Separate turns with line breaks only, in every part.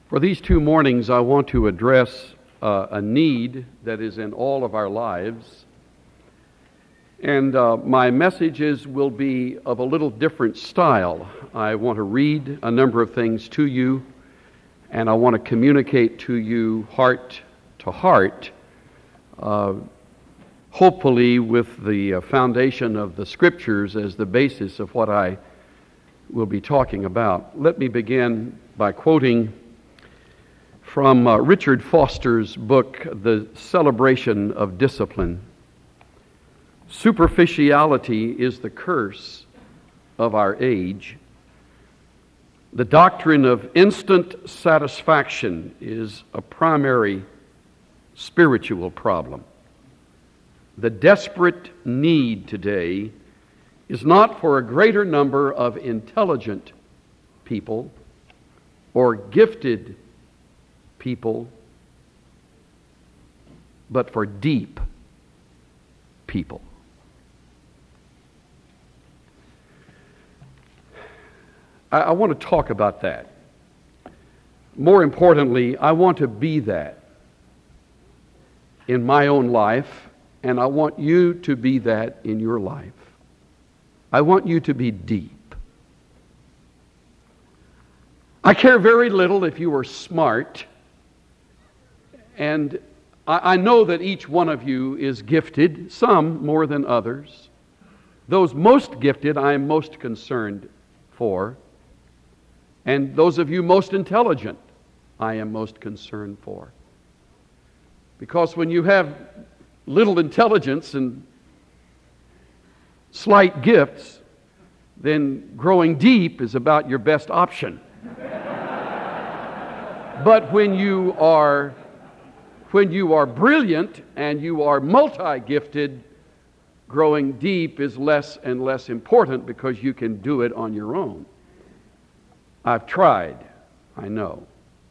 For these 2 mornings, I want to address a need that is in all of our lives. And my messages will be of a little different style. I want to read a number of things to you, and I want to communicate to you heart to heart, hopefully with the foundation of the Scriptures as the basis of what I will be talking about. Let me begin by quoting from Richard Foster's book, The Celebration of Discipline. Superficiality is the curse of our age. The doctrine of instant satisfaction is a primary spiritual problem. The desperate need today is not for a greater number of intelligent people or gifted people, but for deep people. I want to talk about that. More importantly, I want to be that in my own life, and I want you to be that in your life. I want you to be deep. I care very little if you are smart, and I know that each one of you is gifted, some more than others. Those most gifted I am most concerned for. And those of you most intelligent, I am most concerned for. Because when you have little intelligence and slight gifts, then growing deep is about your best option. But when you are brilliant and you are multi-gifted, growing deep is less and less important because you can do it on your own. I've tried, I know.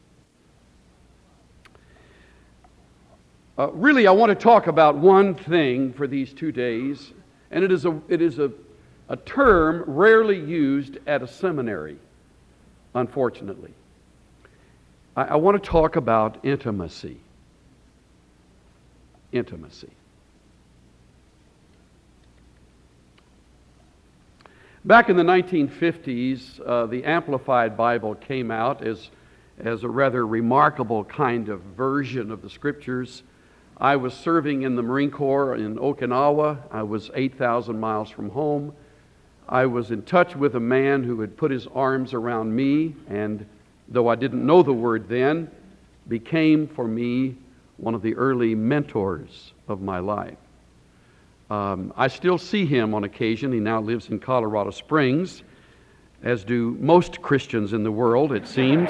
Really, I want to talk about one thing for these 2 days, and it is a term rarely used at a seminary, unfortunately. I want to talk about intimacy. Intimacy. Back in the 1950s, the Amplified Bible came out as a rather remarkable kind of version of the Scriptures. I was serving in the Marine Corps in Okinawa. I was 8,000 miles from home. I was in touch with a man who had put his arms around me, and though I didn't know the word then, became for me one of the early mentors of my life. I still see him on occasion. He now lives in Colorado Springs, as do most Christians in the world, it seems.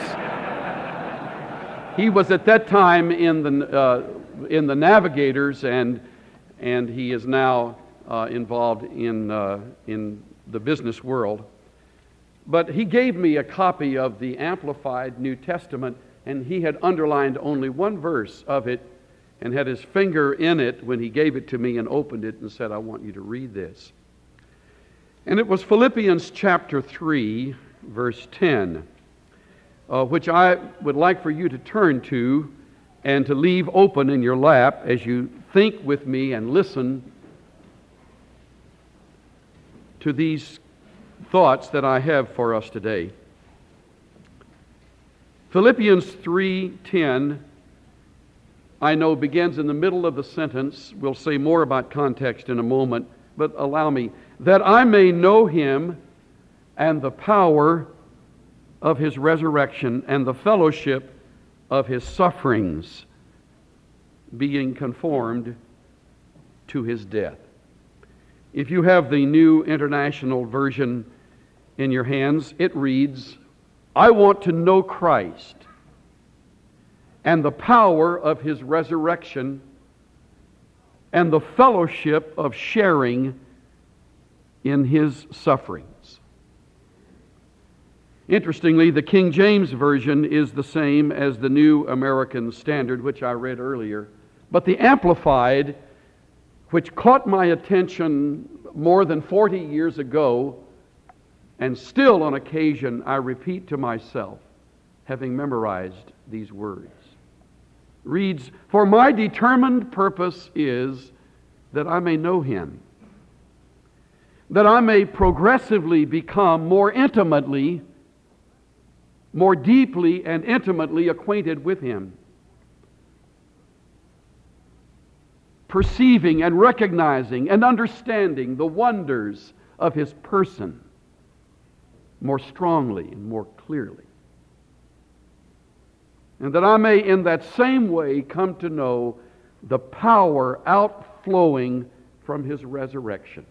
He was at that time in the Navigators, and he is now involved in the business world. But he gave me a copy of the Amplified New Testament, and he had underlined only one verse of it and had his finger in it when he gave it to me and opened it and said, "I want you to read this." And it was Philippians chapter 3, verse 10, which I would like for you to turn to and to leave open in your lap as you think with me and listen to these thoughts that I have for us today. Philippians 3:10, I know, begins in the middle of the sentence. We'll say more about context in a moment, but allow me. That I may know Him and the power of His resurrection and the fellowship of His sufferings, being conformed to His death. If you have the New International Version in your hands, it reads, I want to know Christ and the power of His resurrection and the fellowship of sharing in His sufferings. Interestingly, the King James Version is the same as the New American Standard, which I read earlier. But the Amplified, which caught my attention more than 40 years ago, and still on occasion I repeat to myself, having memorized these words. Reads, "For my determined purpose is that I may know Him, that I may progressively become more intimately, more deeply and intimately acquainted with Him, perceiving and recognizing and understanding the wonders of His person more strongly and more clearly. And that I may in that same way come to know the power outflowing from His resurrection.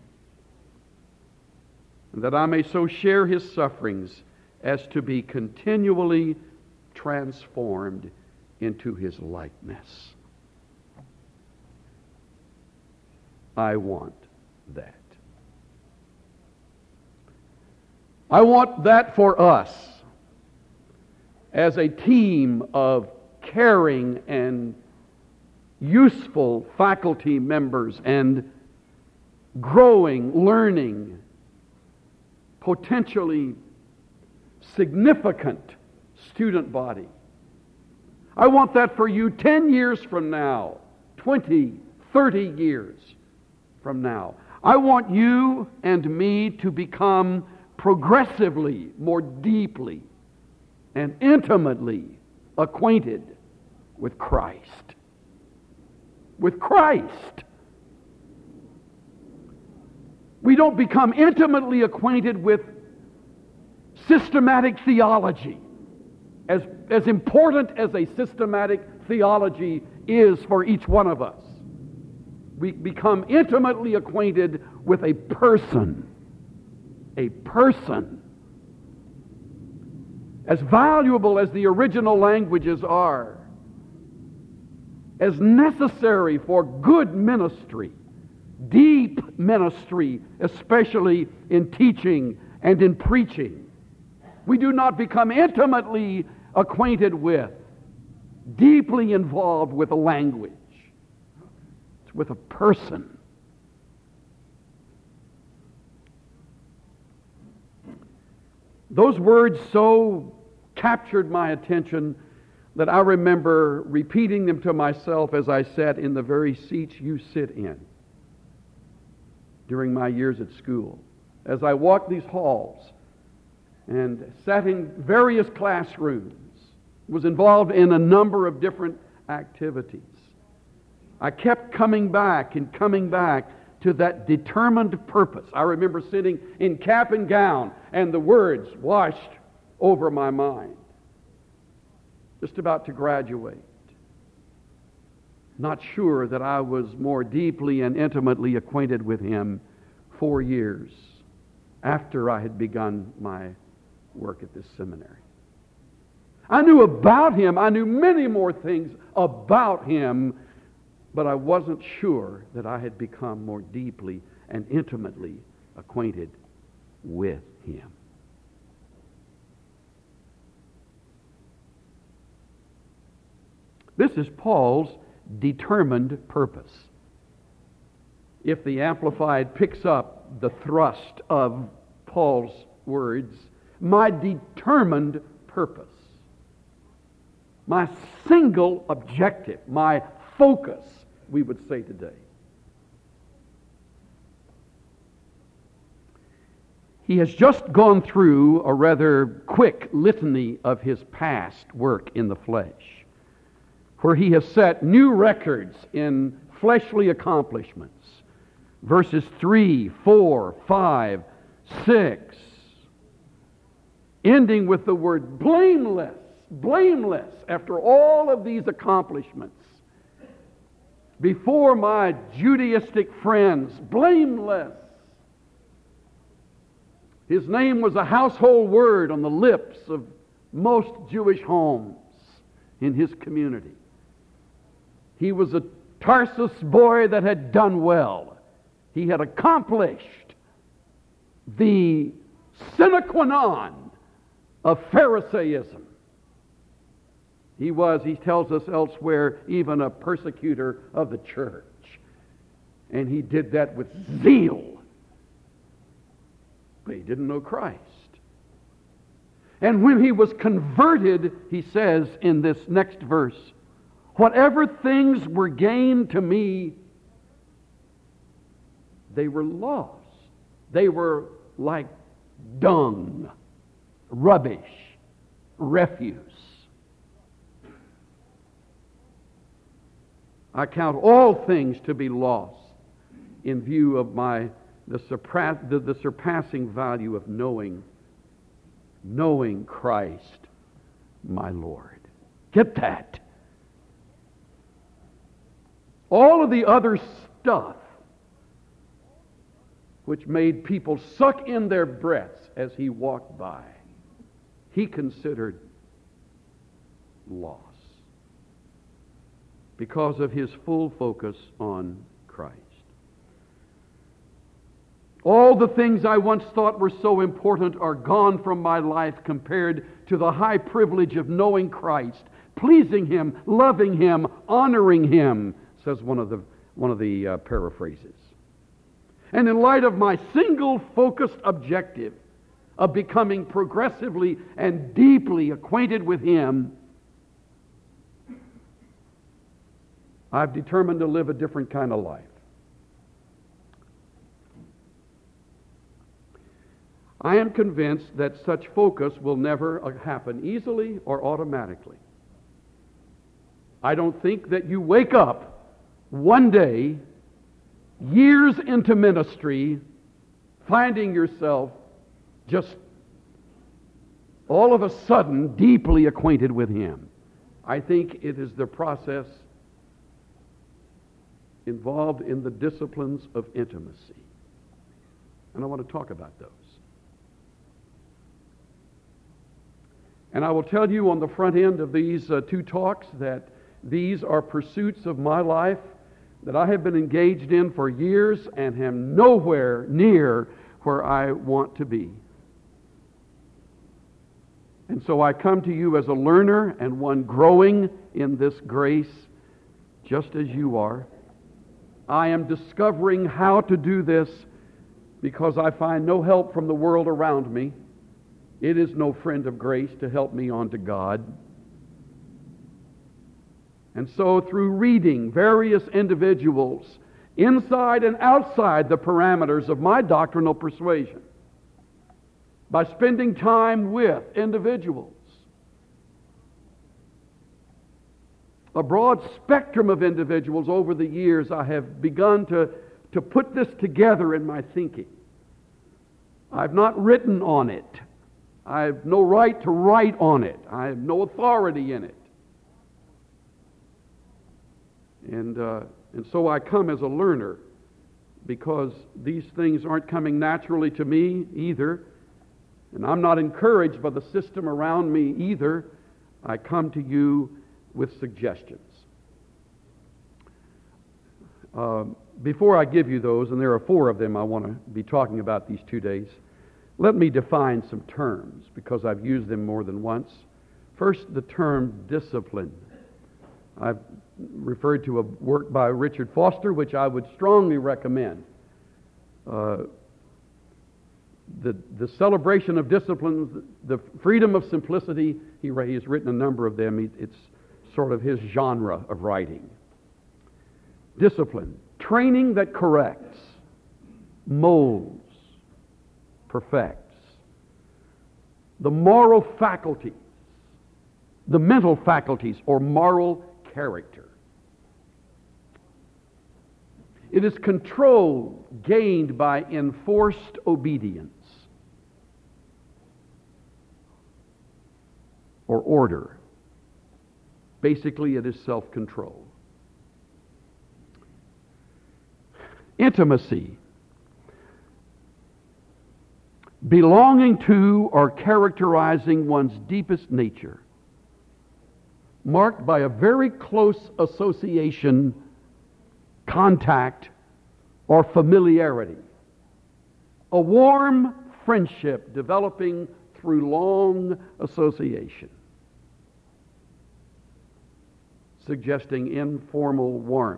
And that I may so share His sufferings as to be continually transformed into His likeness." I want that. I want that for us as a team of caring and useful faculty members and growing, learning, potentially significant student body. I want that for you 10 years from now, 20, 30 years from now. I want you and me to become progressively more deeply and intimately acquainted with Christ. With Christ. We don't become intimately acquainted with systematic theology. As important as a systematic theology is for each one of us, we become intimately acquainted with a person. A person. As valuable as the original languages are, as necessary for good ministry, deep ministry, especially in teaching and in preaching, we do not become intimately acquainted with, deeply involved with a language. It's with a person. Those words so captured my attention that I remember repeating them to myself as I sat in the very seats you sit in during my years at school. As I walked these halls and sat in various classrooms, was involved in a number of different activities, I kept coming back and coming back to that determined purpose. I remember sitting in cap and gown and the words washed over my mind. Just about to graduate. Not sure that I was more deeply and intimately acquainted with Him 4 years after I had begun my work at this seminary. I knew about Him. I knew many more things about Him, but I wasn't sure that I had become more deeply and intimately acquainted with Him. This is Paul's determined purpose. If the Amplified picks up the thrust of Paul's words, my determined purpose, my single objective, my focus, we would say today. He has just gone through a rather quick litany of his past work in the flesh, where he has set new records in fleshly accomplishments. Verses 3, 4, 5, 6, ending with the word blameless. Blameless after all of these accomplishments. Before my Judaistic friends, blameless. His name was a household word on the lips of most Jewish homes in his community. He was a Tarsus boy that had done well. He had accomplished the sine qua non of Pharisaism. He was, he tells us elsewhere, even a persecutor of the church. And he did that with zeal. But he didn't know Christ. And when he was converted, he says in this next verse, whatever things were gained to me, they were lost. They were like dung, rubbish, refuse. I count all things to be lost in view of the surpassing value of knowing Christ, my Lord. Get that. All of the other stuff which made people suck in their breaths as he walked by, he considered loss because of his full focus on Christ. All the things I once thought were so important are gone from my life compared to the high privilege of knowing Christ, pleasing Him, loving Him, honoring Him, says one of the paraphrases. And in light of my single focused objective of becoming progressively and deeply acquainted with Him, I've determined to live a different kind of life. I am convinced that such focus will never happen easily or automatically. I don't think that you wake up one day, years into ministry, finding yourself just all of a sudden deeply acquainted with Him. I think it is the process involved in the disciplines of intimacy. And I want to talk about those. And I will tell you on the front end of these two talks that these are pursuits of my life that I have been engaged in for years and am nowhere near where I want to be. And so I come to you as a learner and one growing in this grace, just as you are. I am discovering how to do this because I find no help from the world around me. It is no friend of grace to help me on to God. And so through reading various individuals inside and outside the parameters of my doctrinal persuasion, by spending time with individuals, a broad spectrum of individuals over the years, I have begun to put this together in my thinking. I've not written on it. I have no right to write on it. I have no authority in it. And so I come as a learner because these things aren't coming naturally to me either. And I'm not encouraged by the system around me either. I come to you with suggestions. Before I give you those, and there are 4 of them I want to be talking about these 2 days, let me define some terms because I've used them more than once. First, the term discipline. I've referred to a work by Richard Foster, which I would strongly recommend. The celebration of disciplines, the freedom of simplicity, he has written a number of them. It's sort of his genre of writing. Discipline, training that corrects, molds, perfects. The moral faculties, the mental faculties or moral character. It is control gained by enforced obedience or order. Basically, it is self-control. Intimacy. Belonging to or characterizing one's deepest nature, marked by a very close association, contact, or familiarity. A warm friendship developing through long association, suggesting informal warmth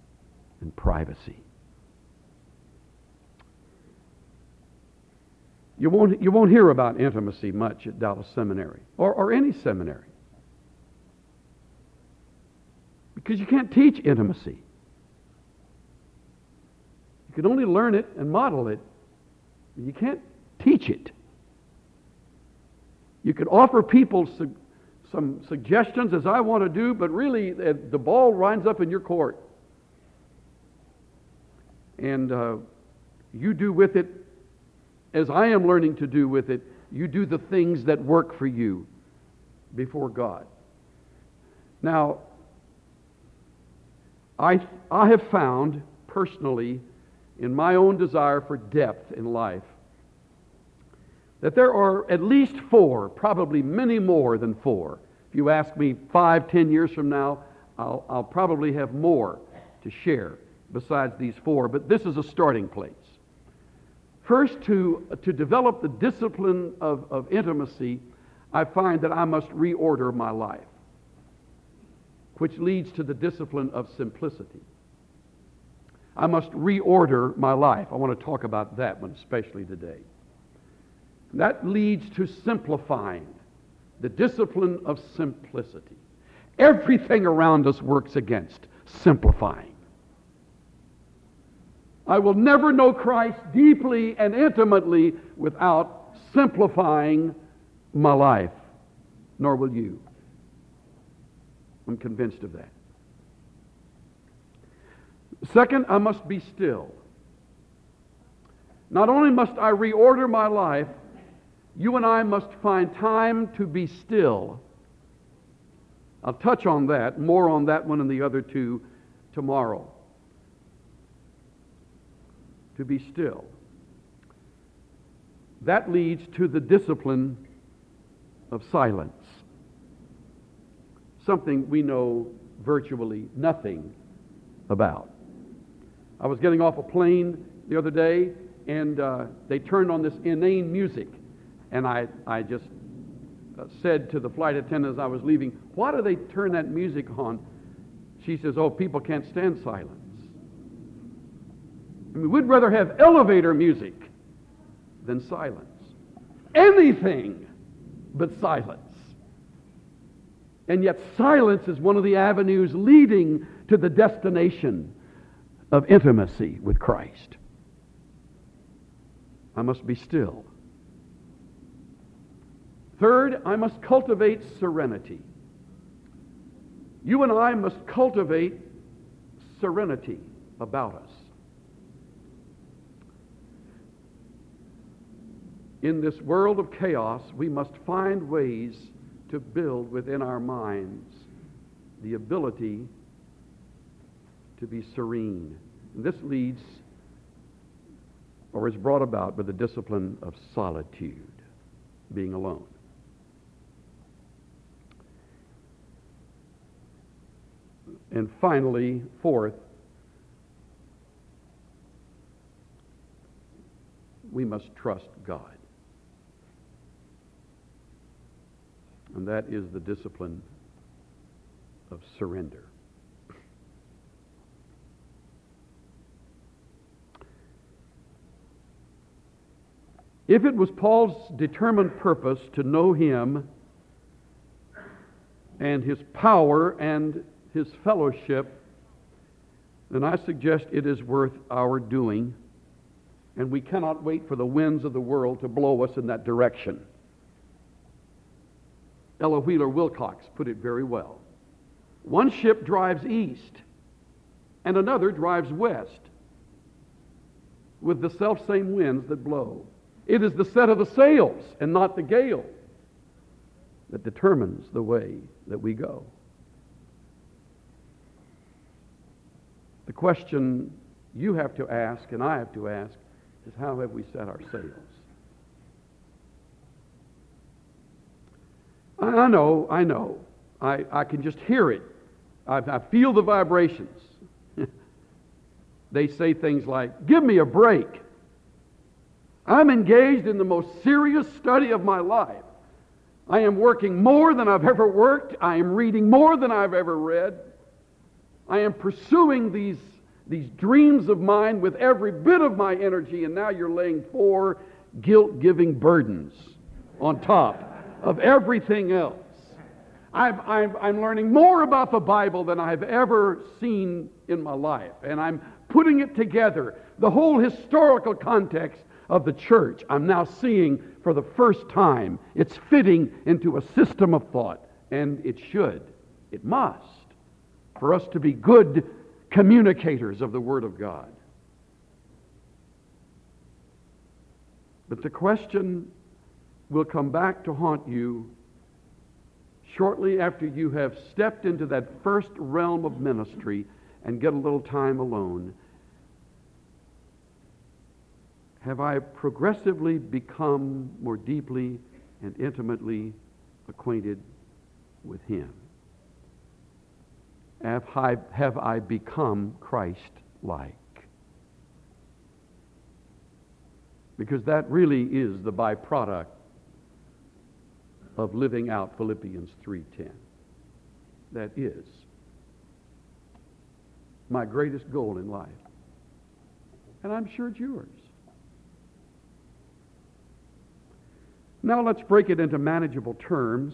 and privacy. You won't hear about intimacy much at Dallas Seminary or any seminary. Because you can't teach intimacy. You can only learn it and model it. You can't teach it. You can offer people some suggestions as I want to do, but really the ball winds up in your court. And you do with it, as I am learning to do with it, you do the things that work for you before God. Now, I have found personally in my own desire for depth in life that there are at least 4, probably many more than 4. If you ask me 5, 10 years from now, I'll probably have more to share besides these 4, but this is a starting place. First, to develop the discipline of intimacy, I find that I must reorder my life, which leads to the discipline of simplicity. I must reorder my life. I want to talk about that one especially today. That leads to simplifying, the discipline of simplicity. Everything around us works against simplifying. I will never know Christ deeply and intimately without simplifying my life, nor will you. I'm convinced of that. Second, I must be still. Not only must I reorder my life, you and I must find time to be still. I'll touch on that, more on that one and the other two tomorrow. To be still. That leads to the discipline of silence. Something we know virtually nothing about. I was getting off a plane the other day, and they turned on this inane music. And I just said to the flight attendant as I was leaving, why do they turn that music on? She says, oh, people can't stand silence. I mean, we'd rather have elevator music than silence. Anything but silence. And yet silence is one of the avenues leading to the destination of intimacy with Christ. I must be still. Third, I must cultivate serenity. You and I must cultivate serenity about us. In this world of chaos, we must find ways to build within our minds the ability to be serene. And this leads, or is brought about by the discipline of solitude, being alone. And finally, fourth, we must trust God. And that is the discipline of surrender. If it was Paul's determined purpose to know Him and His power and His fellowship, then I suggest it is worth our doing, and we cannot wait for the winds of the world to blow us in that direction. Ella Wheeler Wilcox put it very well. One ship drives east, and another drives west, with the selfsame winds that blow. It is the set of the sails and not the gale that determines the way that we go. The question you have to ask and I have to ask is, how have we set our sails? I know. I can just hear it. I feel the vibrations. They say things like, give me a break. I'm engaged in the most serious study of my life. I am working more than I've ever worked. I am reading more than I've ever read. I am pursuing these dreams of mine with every bit of my energy, and now you're laying 4 guilt-giving burdens on top of everything else. I'm learning more about the Bible than I've ever seen in my life, and I'm putting it together. The whole historical context of the church I'm now seeing for the first time. It's fitting into a system of thought, and it should, it must, for us to be good communicators of the Word of God. But the question will come back to haunt you shortly after you have stepped into that first realm of ministry and get a little time alone. Have I progressively become more deeply and intimately acquainted with Him? Have I become Christ-like? Because that really is the byproduct of living out Philippians 3:10. That is my greatest goal in life. And I'm sure it's yours. Now let's break it into manageable terms,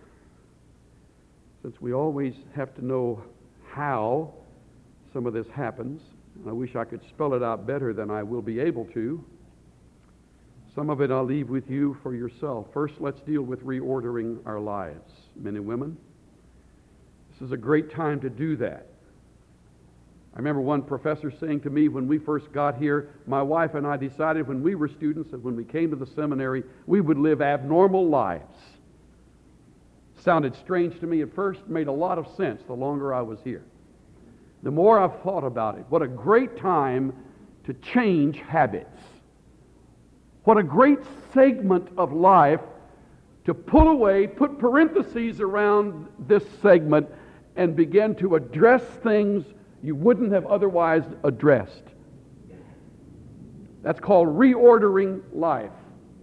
since we always have to know how some of this happens. I wish I could spell it out better than I will be able to. Some of it I'll leave with you for yourself. First, let's deal with reordering our lives, men and women. This is a great time to do that. I remember one professor saying to me when we first got here, my wife and I decided when we were students that when we came to the seminary, we would live abnormal lives. Sounded strange to me at first, made a lot of sense the longer I was here. The more I've thought about it, what a great time to change habits. What a great segment of life to pull away, put parentheses around this segment, and begin to address things you wouldn't have otherwise addressed. That's called reordering life.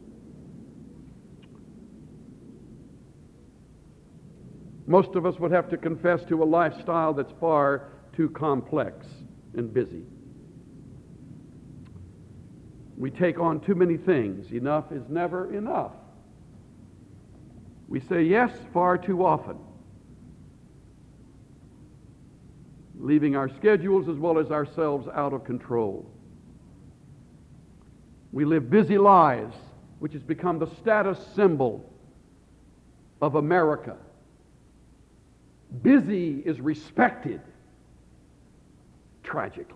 Most of us would have to confess to a lifestyle that's far too complex and busy. We take on too many things. Enough is never enough. We say yes far too often, leaving our schedules as well as ourselves out of control. We live busy lives, which has become the status symbol of America. Busy is respected, tragically.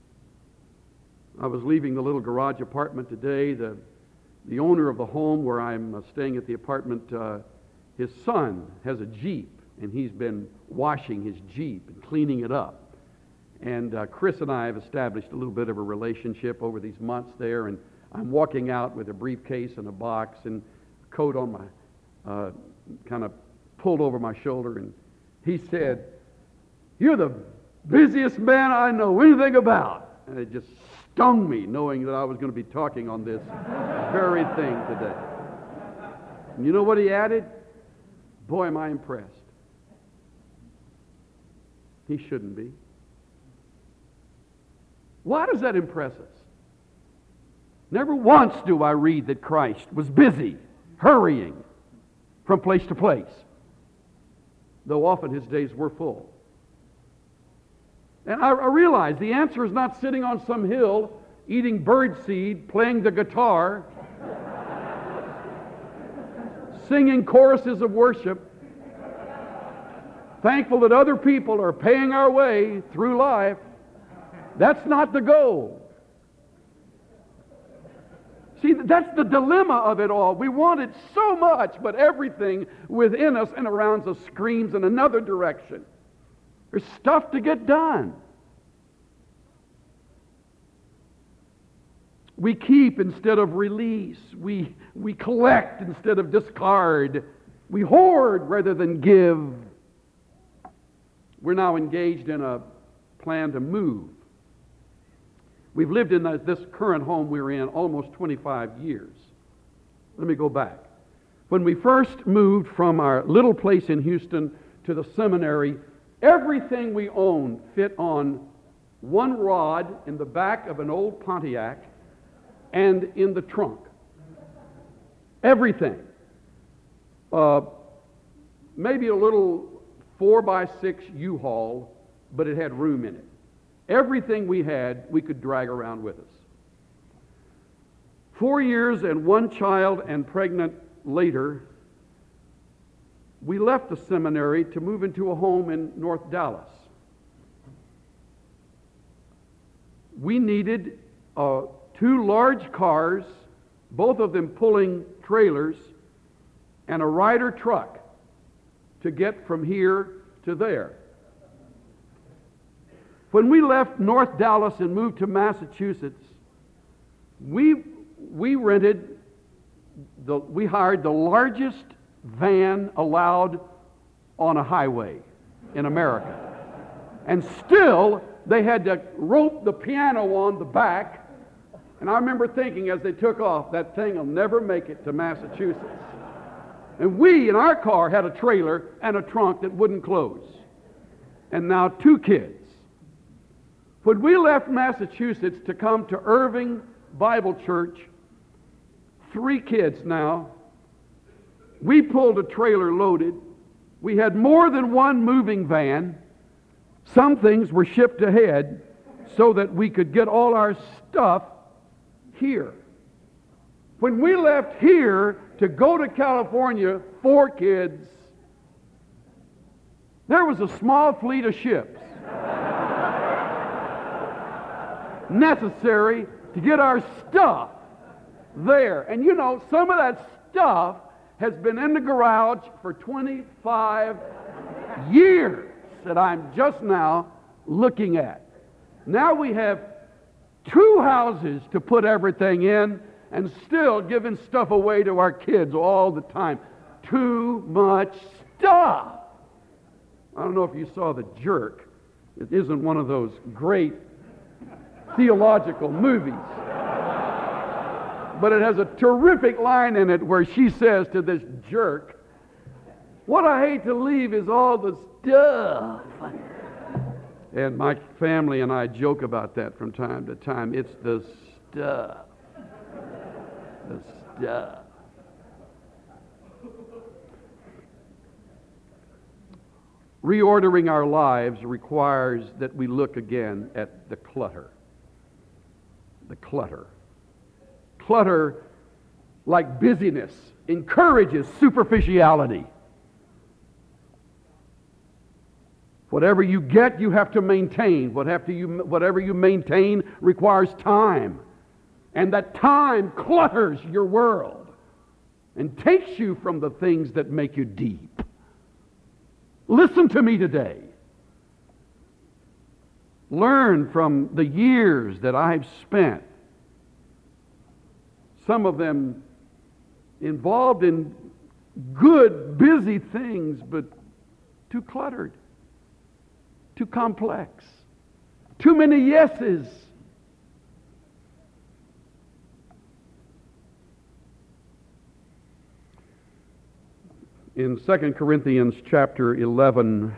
I was leaving the little garage apartment today. The owner of the home where I'm staying at the apartment, his son has a Jeep, and he's been washing his Jeep and cleaning it up. And Chris and I have established a little bit of a relationship over these months there, and I'm walking out with a briefcase and a box and a coat on my, kind of pulled over my shoulder, and he said, "You're the busiest man I know anything about." And it just stung me, knowing that I was going to be talking on this very thing today. And you know what he added? Boy, am I impressed. He shouldn't be. Why does that impress us? Never once do I read that Christ was busy, hurrying from place to place, though often his days were full. And I realize the answer is not sitting on some hill, eating birdseed, playing the guitar, singing choruses of worship, thankful that other people are paying our way through life. That's not the goal. See, that's the dilemma of it all. We want it so much, but everything within us and around us screams in another direction. There's stuff to get done. We keep instead of release. We collect instead of discard. We hoard rather than give. We're now engaged in a plan to move. We've lived in this current home we're in almost 25 years. Let me go back. When we first moved from our little place in Houston to the seminary, everything we owned fit on one rod in the back of an old Pontiac and in the trunk. Everything. Maybe a little 4x6 U-Haul, but it had room in it. Everything we had, we could drag around with us. 4 years and 1 child and pregnant later, we left the seminary to move into a home in North Dallas. We needed 2 large cars, both of them pulling trailers, and a Ryder truck to get from here to there. When we left North Dallas and moved to Massachusetts, we hired the largest van allowed on a highway in America. And still, they had to rope the piano on the back. And I remember thinking as they took off, that thing will never make it to Massachusetts. And we, in our car, had a trailer and a trunk that wouldn't close. And now 2 kids. When we left Massachusetts to come to Irving Bible Church, 3 kids now, we pulled a trailer loaded. We had more than 1 moving van. Some things were shipped ahead so that we could get all our stuff here. When we left here to go to California, 4 kids, there was a small fleet of ships necessary to get our stuff there. And you know, some of that stuff has been in the garage for 25 years that I'm just now looking at. Now we have 2 houses to put everything in and still giving stuff away to our kids all the time. Too much stuff. I don't know if you saw The Jerk. It isn't one of those great theological movies. But it has a terrific line in it where she says to this jerk, "What I hate to leave is all the stuff." And my family and I joke about that from time to time. It's the stuff. The stuff. Reordering our lives requires that we look again at the clutter. The clutter. Clutter, like busyness, encourages superficiality. Whatever you get, you have to maintain. Whatever you maintain requires time. And that time clutters your world and takes you from the things that make you deep. Listen to me today. Learn from the years that I've spent, some of them involved in good, busy things, but too cluttered, too complex, too many yeses. In 2 Corinthians chapter 11,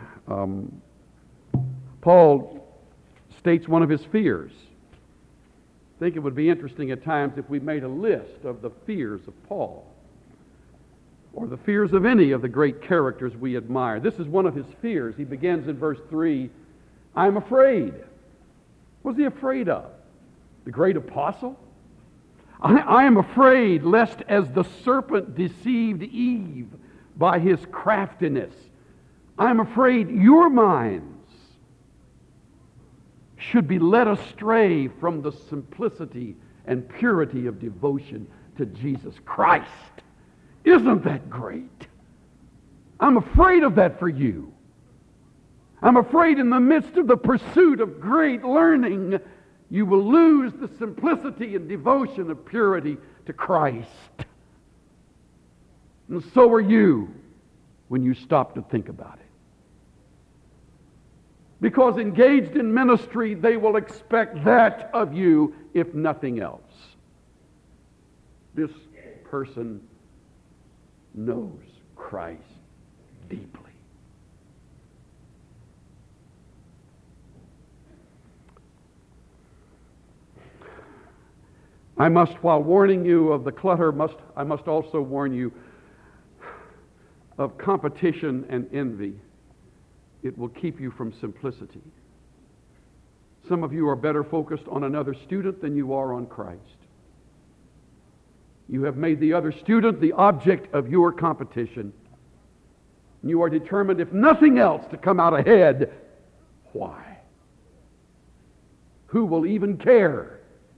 Paul states one of his fears. I think it would be interesting at times if we made a list of the fears of Paul, or the fears of any of the great characters we admire. This is one of his fears. He begins in verse 3, "I'm afraid." What was he afraid of? The great apostle? I am afraid lest as the serpent deceived Eve by his craftiness, I'm afraid your minds should be led astray from the simplicity and purity of devotion to Jesus Christ. Isn't that great? I'm afraid of that for you. I'm afraid in the midst of the pursuit of great learning, you will lose the simplicity and devotion of purity to Christ. And so are you when you stop to think about it. Because engaged in ministry, they will expect that of you, if nothing else. This person knows Christ deeply. I must, while warning you of the clutter, I must also warn you of competition and envy. It will keep you from simplicity. Some of you are better focused on another student than you are on Christ. You have made the other student the object of your competition. You are determined, if nothing else, to come out ahead. Why? Who will even care?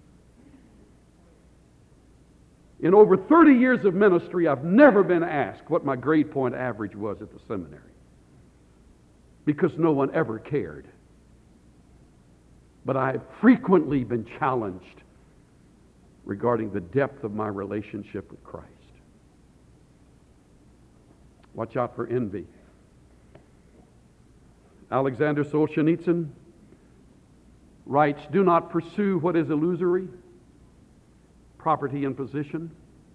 In over 30 years of ministry, I've never been asked what my grade point average was at the seminary, because no one ever cared. But I have frequently been challenged regarding the depth of my relationship with Christ. Watch out for envy. Alexander Solzhenitsyn writes, "Do not pursue what is illusory, property and position.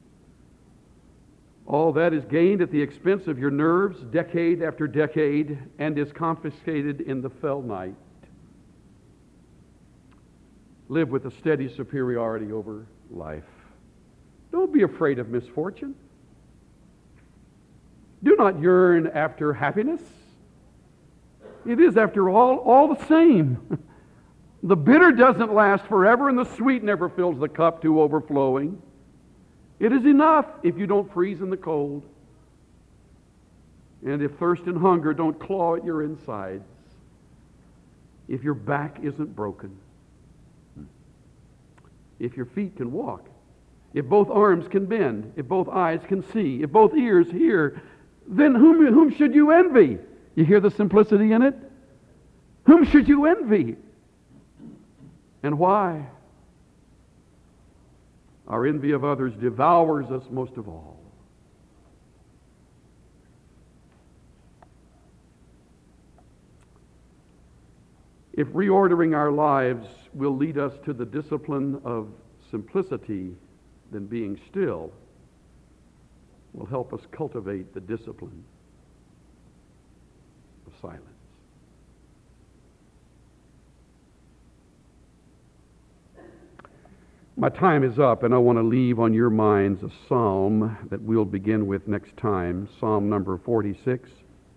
All that is gained at the expense of your nerves decade after decade and is confiscated in the fell night. Live with a steady superiority over life. Don't be afraid of misfortune. Do not yearn after happiness. It is, after all the same. The bitter doesn't last forever, and the sweet never fills the cup to overflowing. It is enough if you don't freeze in the cold, and if thirst and hunger don't claw at your insides, if your back isn't broken, if your feet can walk, if both arms can bend, if both eyes can see, if both ears hear, then whom should you envy?" You hear the simplicity in it? Whom should you envy? And why? Our envy of others devours us most of all. If reordering our lives will lead us to the discipline of simplicity, then being still will help us cultivate the discipline of silence. My time is up, and I want to leave on your minds a psalm that we'll begin with next time, Psalm number 46.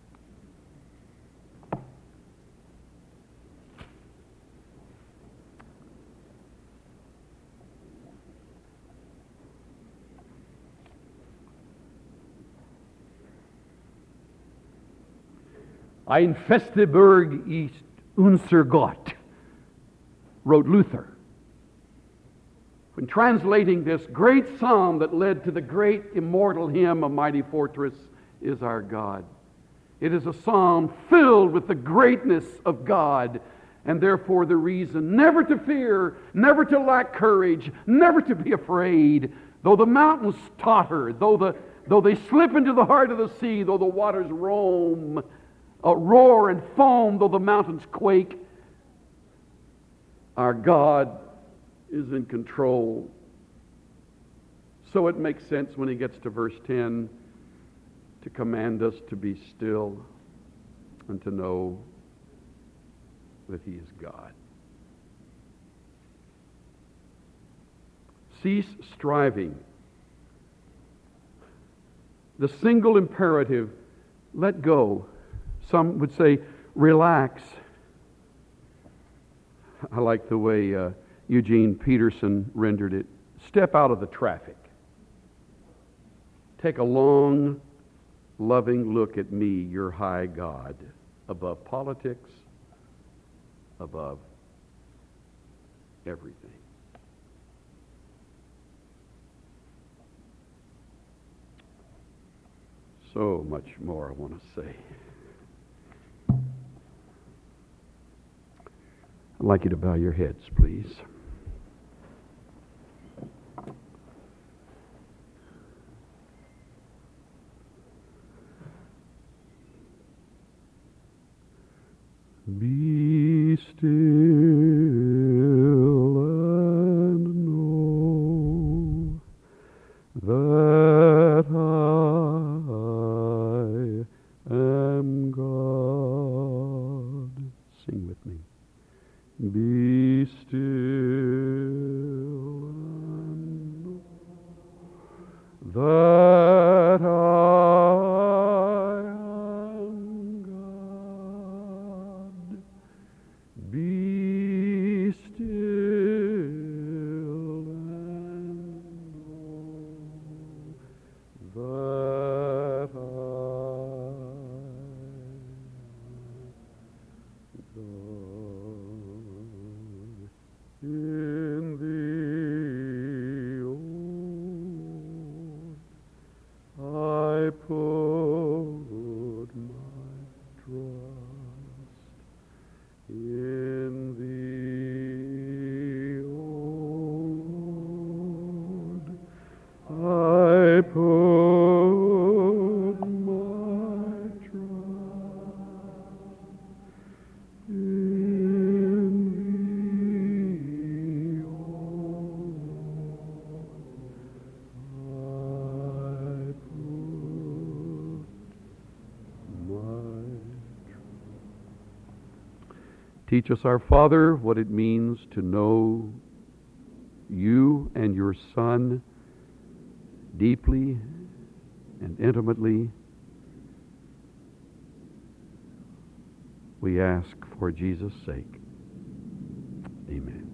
Ein feste Burg ist unser Gott, wrote Luther. When translating this great psalm that led to the great immortal hymn, "A Mighty Fortress is Our God," it is a psalm filled with the greatness of God, and therefore the reason never to fear, never to lack courage, never to be afraid, though the mountains totter, though they slip into the heart of the sea, though the waters roar and foam, though the mountains quake. Our God is in control. So it makes sense when he gets to verse 10 to command us to be still and to know that he is God. Cease striving. The single imperative, let go. Some would say, relax. I like the way Eugene Peterson rendered it. Step out of the traffic. Take a long, loving look at me, your high God, above politics, above everything. So much more I want to say. I'd like you to bow your heads, please. Be still and know that I am God. Sing with me. Be still and Teach us, our Father, what it means to know you and your Son deeply and intimately. We ask for Jesus' sake. Amen.